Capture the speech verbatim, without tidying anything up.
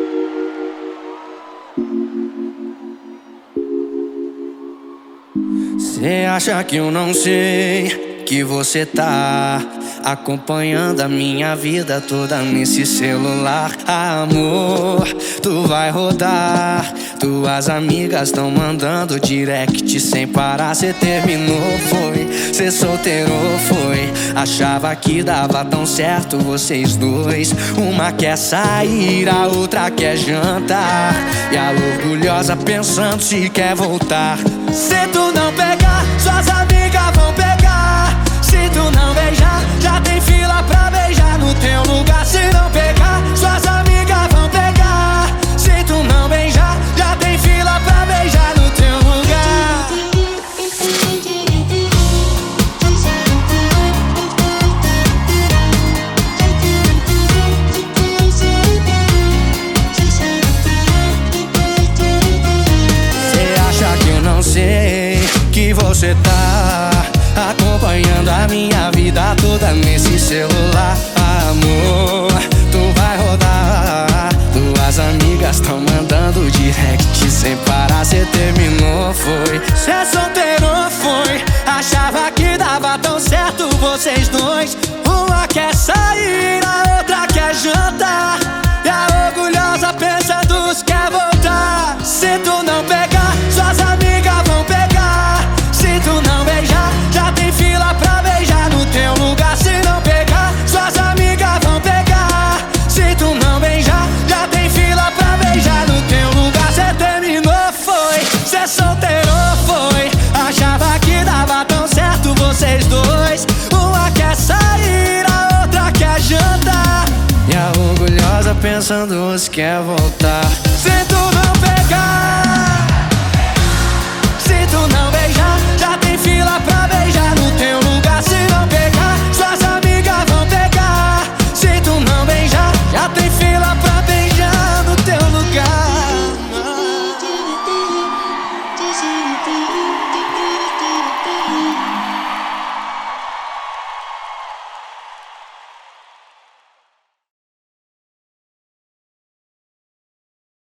Cê acha que eu não sei que você tá acompanhando a minha vida toda nesse celular? Amor, tu vai rodar. Tuas amigas tão mandando direct sem parar. Cê terminou, foi? Cê solteirou, foi? Achava que dava tão certo vocês dois. Uma quer sair, a outra quer jantar, e a orgulhosa pensando se quer voltar. Se tu não pegar, suas amigas vão pegar. Se tu não beijar, já tem fila pra beijar no teu lugar. Se não pegar, suas amigas vão pegar. Se tu não beijar, já tem fila pra beijar no teu lugar. Cê acha que eu não sei que você tá acompanhando a minha vida toda nesse celular? Amor, tu vai rodar. Tuas amigas tão mandando direct sem parar. Cê terminou, foi? Cê solteirou, foi? Achava que dava tão certo vocês dois. Uma quer sair, a outra quer jantar, e a orgulhosa pensando se quer voltar. Se tu não pegar, suas amigas vão pegar. Se tu não beijar, já tem fila pra beijar no teu lugar. Se não pegar, suas amigas vão pegar. Se tu não beijar, já tem fila pra beijar no teu lugar. Cê terminou, foi? Cê solteirou, foi? Achava que dava tão certo vocês dois. Uma quer sair, a outra quer jantar, e a orgulhosa pensando se quer voltar. Se tu